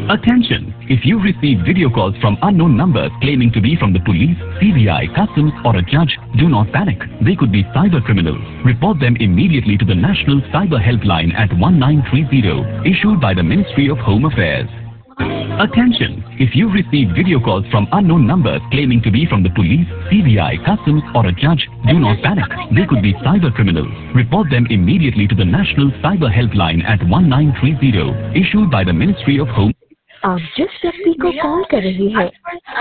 Attention! If you receive video calls from unknown numbers claiming to be from the police, CBI, customs or a judge, do not panic. They could be cyber criminals. Report them immediately to the National Cyber Helpline at 1930, issued by the Ministry of Home Affairs. Attention! If you receive video calls from unknown numbers claiming to be from the police, CBI, customs or a judge, do not panic. They could be cyber criminals. Report them immediately to the National Cyber Helpline at 1930, issued by the Ministry of Home. आप जिस व्यक्ति को call कर रही है